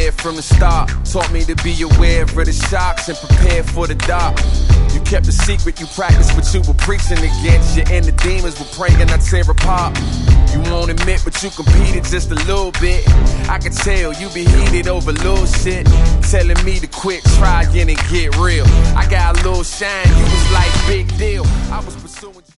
scared from the start. Taught me to be aware of the shocks and prepare for the dark. You kept a secret, you practiced what you were preaching against. Your inner demons were praying I tear apart. You won't admit, but you competed just a little bit. I could tell you be heated over little shit. Telling me to quit trying and get real. I got a little shine, you was like big deal. I was pursuing